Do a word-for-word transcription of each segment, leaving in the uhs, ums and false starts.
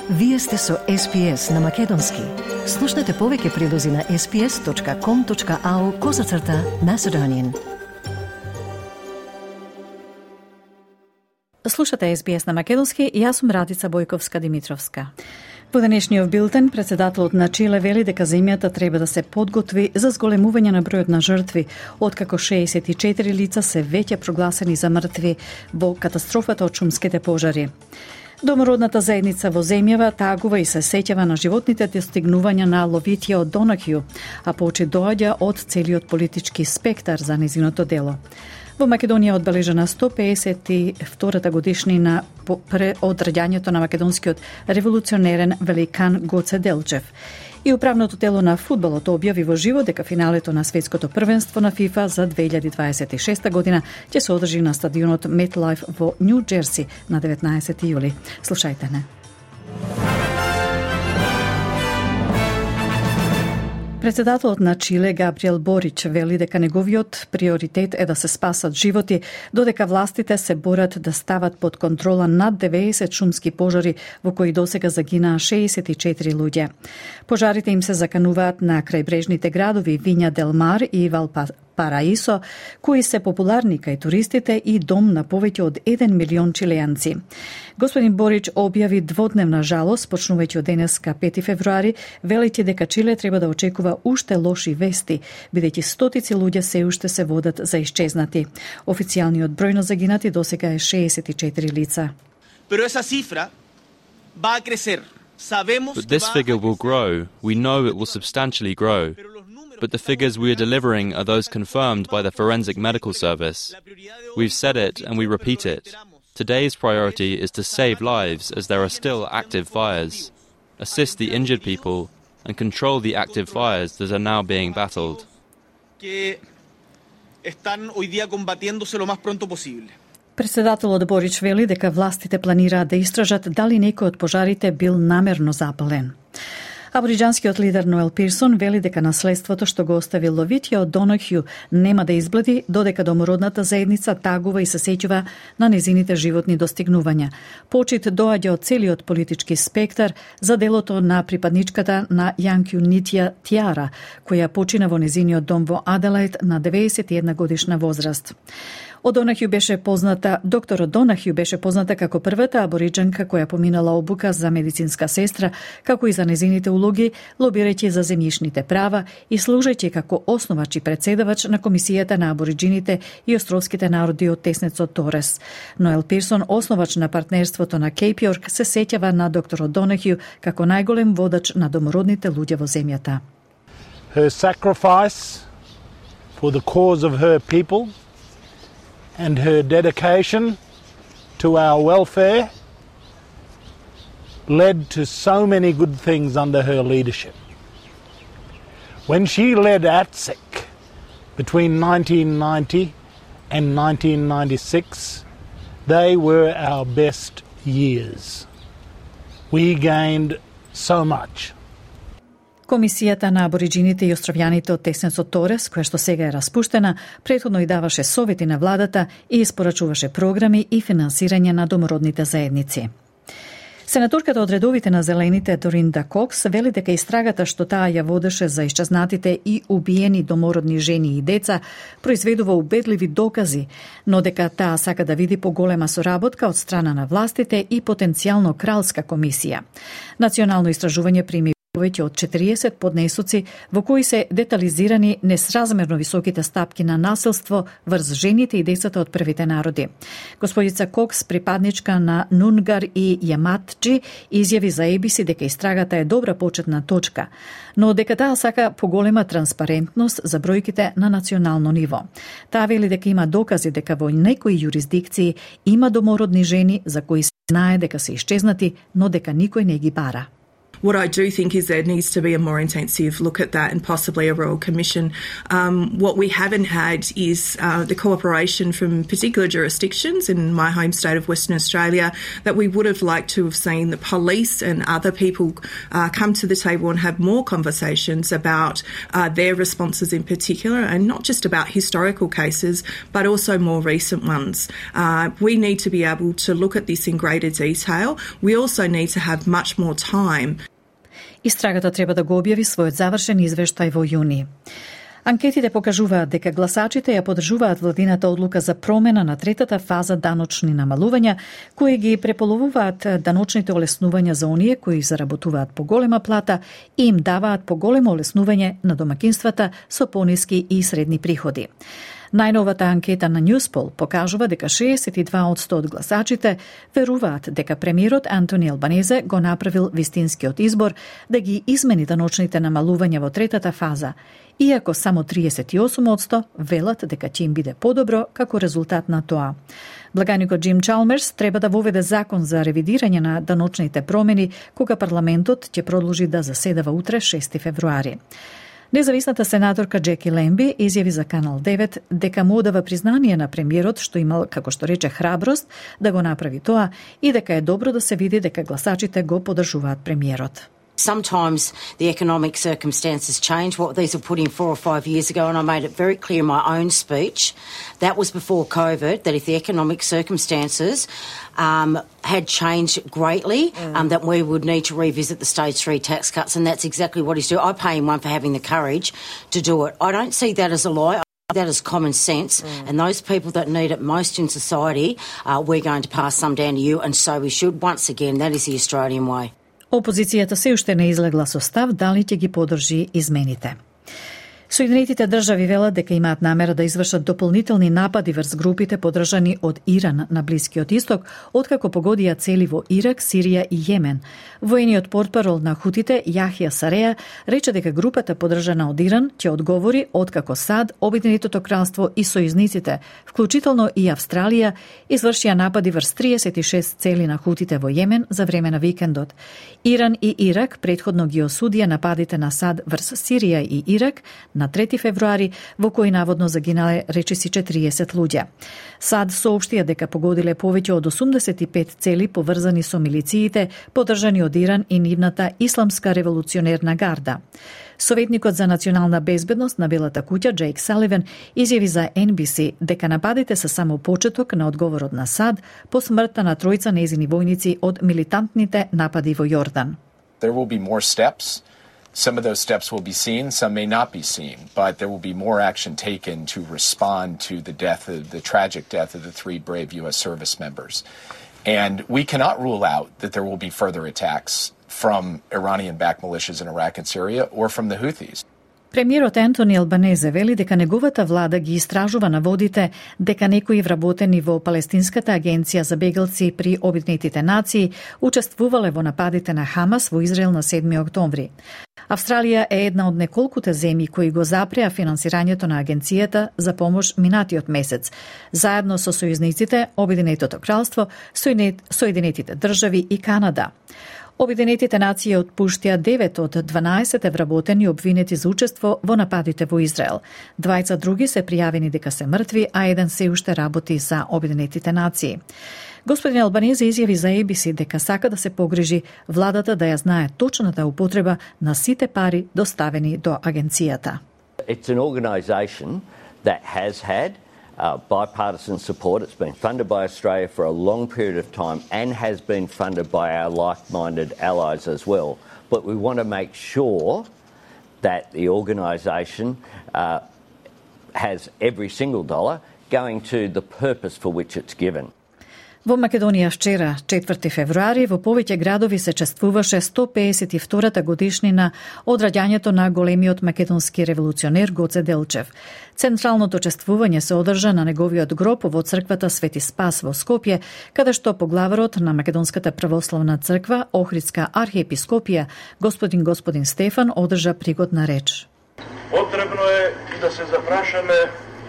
Вие сте со Ес Би Ес на Македонски. Слушнете повеќе прилози на ес би ес точка ком точка ау козацрта Macedonian. Слушате Ес Би Ес на Македонски и јас сум Радица Бојковска-Димитровска. Во денешниот билтен, председателот на Чиле вели дека земјата треба да се подготви за зголемување на бројот на жртви, откако шеесет и четири лица се веќе прогласени за мртви во катастрофата од шумските пожари. Домородната заедница во земјава тагува и се сеќава на животните достигнувања на Ловитија од Донахју, а почит доаѓа од целиот политички спектар за незиното дело. Во Македонија одбележана сто пеесет и втората годишнина од раѓањето на македонскиот револуционерен великан Гоце Делчев. И управното тело на фудбалот објави во живо дека финалето на светското првенство на ФИФА за две илјади дваесет и шеста година ќе се одржи на стадионот MetLife во Њу Џерси на деветнаесети јули. Слушајте не. Председателот на Чиле Габриел Борич вели дека неговиот приоритет е да се спасат животи, додека властите се борат да стават под контрола над деветдесет шумски пожари во кои досега загинаа шеесет и четири луѓе. Пожарите им се закануваат на крајбрежните градови Виња дел Мар и Валпараисо, кои се популарни кај туристите и дом на повеќе од еден милион чилејанци. Господин Борич објави дводневна жалост, почнувајќи од денеска пети февруари, велејќи дека Чиле треба да очекува уште лоши вести, бидејќи стотици луѓе се уште се водат за исчезнати. Официјалниот број на загинати досега е шеесет и четири лица. Pero esa cifra va a crecer. But this figure will grow. We know it will substantially grow. But the figures we are delivering are those confirmed by the Forensic Medical Service. We've said it and we repeat it. Today's priority is to save lives as there are still active fires, assist the injured people and control the active fires that are now being battled. Председателот Борич вели дека властите планираат да истражат дали некој од пожарите бил намерно запален. Абориџанскиот лидер Ноел Пирсон вели дека наследството што го остави Ловитија од Донахју нема да избледи додека домородната заедница тагува и се сеќува на незините животни достигнувања. Почит доаѓа од целиот политички спектар за делото на припадничката на Јанкју Нитја Тиара, која почина во незиниот дом во Аделаид на деветдесет и една годишна возраст. Одонахју беше позната, доктор Одонахју беше позната како првата абориџанка која поминала обука за медицинска сестра, како и за незините улоги, лобирајќи за земјишните права и служејќи како основач и председавач на Комисијата на абориџините и островските народи од Теснецот Торес. Ноел Пирсон, основач на партнерството на Кейп Јорк, се сеќава на доктор Одонахју како најголем водач на домородните луѓе во земјата. Her sacrifice for the cause of her people and her dedication to our welfare led to so many good things under her leadership. When she led A T S I C between nineteen ninety and nineteen ninety-six, they were our best years. We gained so much. Комисијата на абориџините и островјаните од Теснецот Торес, која што сега е распуштена, претходно и даваше совети на владата и испорачуваше програми и финансирање на домородните заедници. Сенаторката од редовите на Зелените Доринда Кокс вели дека истрагата што таа ја водеше за исчезнатите и убиени домородни жени и деца произведува убедливи докази, но дека таа сака да види поголема соработка од страна на властите и потенцијално кралска комисија. Национално истражување прими повеќе од четириесет поднесоци во кои се детализирани несразмерно високите стапки на насилство врз жените и децата од првите народи. Господица Кокс, припадничка на Нунгар и Јаматџи, изјави за Ей Би Си дека истрагата е добра почетна точка, но дека таа сака поголема транспарентност за бројките на национално ниво. Таа вели дека има докази дека во некои јурисдикции има домородни жени за кои се знае дека се исчезнати, но дека никој не ги бара. What I do think is there needs to be a more intensive look at that and possibly a Royal Commission. Um, what we haven't had is uh, the cooperation from particular jurisdictions in my home state of Western Australia that we would have liked to have seen the police and other people uh, come to the table and have more conversations about uh, their responses in particular, and not just about historical cases but also more recent ones. Uh, we need to be able to look at this in greater detail. We also need to have much more time. Истрагата треба да го објави својот завршен извештај во јуни. Анкетите покажуваат дека гласачите ја поддржуваат владината одлука за промена на третата фаза даночни намалувања, кои ги преполовуваат даночните олеснувања за оние кои заработуваат поголема плата и им даваат поголемо олеснување на домакинствата со пониски и средни приходи. Најновата анкета на Newspoll покажува дека шеесет и два одсто од гласачите веруваат дека премиерот Антони Албанезе го направил вистинскиот избор да ги измени даночните намалувања во третата фаза, иако само триесет и осум одсто велат дека ќе им биде подобро како резултат на тоа. Благаникот Джим Чалмерс треба да воведе закон за ревидирање на даночните промени кога парламентот ќе продолжи да заседава утре шести февруари. Независната сенаторка Джеки Лемби изјави за Канал девет дека му одава признание на премиерот што имал, како што рече, храброст да го направи тоа и дека е добро да се види дека гласачите го поддржуваат премиерот. Sometimes the economic circumstances change. What these were put in four or five years ago, and I made it very clear in my own speech, that was before COVID, that if the economic circumstances um, had changed greatly, mm. um, that we would need to revisit the stage three tax cuts, and that's exactly what he's doing. I pay him one for having the courage to do it. I don't see that as a lie. That is common sense, mm. and those people that need it most in society, uh, we're going to pass some down to you, and so we should. Once again, that is the Australian way. Опозицијата се уште не излегла со став дали ќе ги поддржи измените. Соединетите држави велат дека имаат намера да извршат дополнителни напади врз групите поддржани од Иран на Блискиот исток, откако погодија цели во Ирак, Сирија и Јемен. Воениот портпарол на хутите Јахја Сареја рече дека групата поддржана од Иран ќе одговори откако САД, Обединетото кралство и сојузниците, вклучително и Австралија, извршија напади врз триесет и шест цели на хутите во Јемен за време на викендот. Иран и Ирак претходно ги осудија нападите на САД врз Сирија и Ирак на трети февруари, во кои наводно загинале речиси четириесет луѓе. САД соопштија дека погодиле повеќе од осумдесет и пет цели поврзани со милициите, поддржани од Иран и нивната Исламска револуционерна гарда. Советникот за национална безбедност на Белата куќа Джейк Саливан изјави за Ен Би Си дека нападите се само почеток на одговорот на САД по смртта на тројца нејзини војници од милитантните напади во Јордан. There will be more steps. Some of those steps will be seen, some may not be seen, but there will be more action taken to respond to the death of the tragic death of the three brave U S service members. And we cannot rule out that there will be further attacks from Iranian-backed militias in Iraq and Syria or from the Houthis. Премиерот Антони Албанезе вели дека неговата влада ги истражува наводите дека некои вработени во Палестинската агенција за бегалци при Обединетите нации учествувале во нападите на Хамас во Израел на седми октомври. Австралија е една од неколкуте земји кои го запреа финансирањето на агенцијата за помош минатиот месец, заедно со сојузниците Обединетото кралство, Соединетите држави и Канада. Обединетите нации отпуштија девет од дванаесет вработени обвинети за учество во нападите во Израел. Двајца други се пријавени дека се мртви, а еден се уште работи за Обединетите нации. Господин Албанезе изјави за Ей Би Си дека сака да се погрижи владата да ја знае точната употреба на сите пари доставени до агенцијата. It's an organisation that has had Uh, bipartisan support. It's been funded by Australia for a long period of time and has been funded by our like-minded allies as well. But we want to make sure that the organisation uh, has every single dollar going to the purpose for which it's given. Во Македонија вчера, четврти февруари, во повеќе градови се чествуваше сто пеесет и втората годишнина од раѓањето на големиот македонски револуционер Гоце Делчев. Централното чествување се одржа на неговиот гроб во црквата Свети Спас во Скопје, каде што поглаварот на Македонската православна црква, Охридска архиепископија, господин господин Стефан, одржа пригодна реч. Потребно е да се запрашаме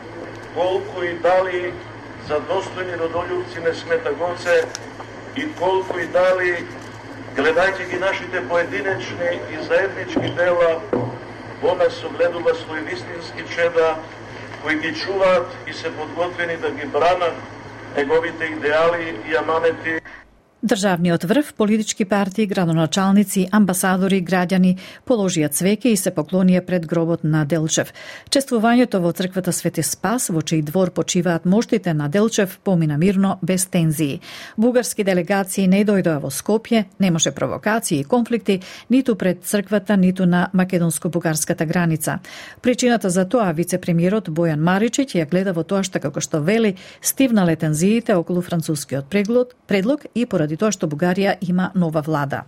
колку и дали за достојни родолюбци не смета Гоце и колку и дали Гледајќи ги нашите поединечни и заеднички дела, во нас согледува свој вистински чеда, кои ги чуваат и се подготвени да ги бранат неговите идеали и аманети. Државниот врв, политички партии, градоначалници, амбасадори, граѓани положија цвеќе и се поклонија пред гробот на Делчев. Чествувањето во црквата Свети Спас, во чиј двор почиваат моштите на Делчев, помина мирно, без тензии. Бугарски делегации не дојдоа во Скопје, немаше провокации и конфликти ниту пред црквата, ниту на македонско-бугарската граница. Причината за тоа вице-премиерот Бојан Маричиќ ја гледа во тоа што, како што вели, стивнале тензиите околу францускиот предлог и поради тоа што Бугарија има нова влада.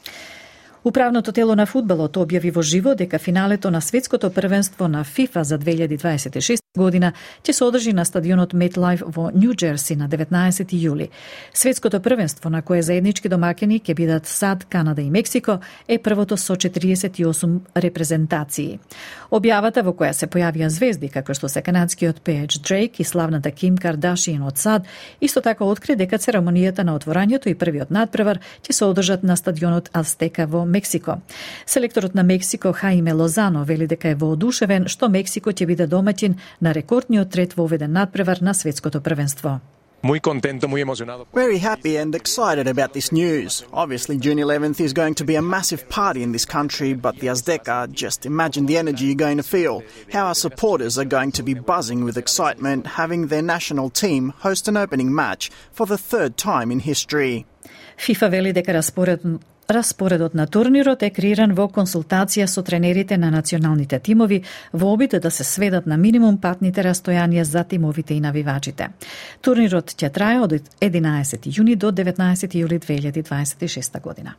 Управното тело на фудбалот објави во живо дека финалето на светското првенство на ФИФА за две илјади дваесет и шеста година ќе се одржи на стадионот MetLife во Нью Џерси на деветнаесети јули. Светското првенство на кое заеднички домакини ќе бидат САД, Канада и Мексико е првото со четириесет и осум репрезентации. Објавата во која се појавија звезди како што се канадскиот пееч Дрейк и славната Ким Кардашијан од САД, исто така откри дека церемонијата на отворањето и првиот надпревар ќе се одржат на стадионот Азтека во Мексико. Селекторот на Мексико Хаиме Лозано вели дека е воодушевен што Мексико ќе биде домаќин на рекордниот трет воведен надпревар на светското првенство. Muy contento, muy emocionado. Very happy and excited about this news. Obviously, June eleventh is going to be a massive party in this country, but the Azteca, just imagine the energy you're going to feel. How our supporters are going to be buzzing with excitement having their national team host an opening match for the third time in history. FIFA вели дека распоред Распоредот на турнирот е креиран во консултација со тренерите на националните тимови во обид да се сведат на минимум патните растојанија за тимовите и навивачите. Турнирот ќе трае од единаесети јуни до деветнаесети јули две илјади дваесет и шеста година.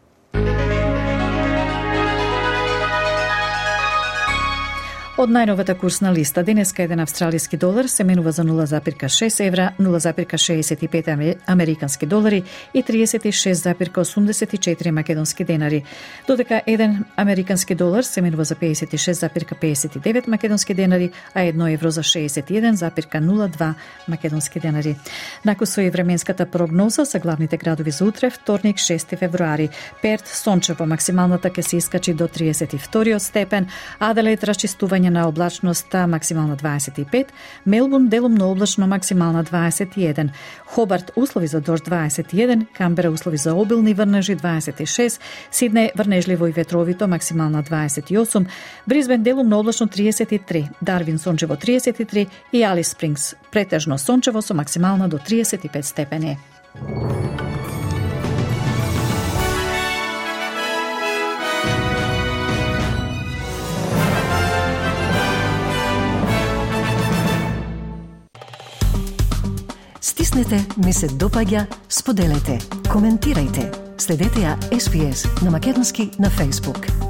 Од најновата курсна листа, денеска еден австралиски долар се менува за нула запирка шест евра, нула запирка шеесет и пет американски долари и триесет и шест запирка осумдесет и четири македонски денари, додека еден американски долар се менува за пеесет и шест запирка пеесет и девет македонски денари, а едно евро за шеесет и еден запирка нула два македонски денари. Накусо и временската прогноза за главните градови за утре, вторник, шести февруари. Перт сончево, максималната ќе се искачи до триесет и втори степен, Аделаид расчистување на облачноста, максимална дваесет и пет, Мелбурн делумно облачно, максимална дваесет и еден, Хобарт услови за дожд дваесет и еден, Камбера услови за обилни врнежи дваесет и шест, Сиднеј врнежливо и ветровито, максимална дваесет и осум, Брисбен делумно облачно триесет и три, Дарвин сончево триесет и три и Алис Спрингс претежно сончево со максимална до триесет и пет степени. Стиснете, ми се допаѓа, споделете, коментирајте. Следете ја Ес Би Ес на македонски на Facebook.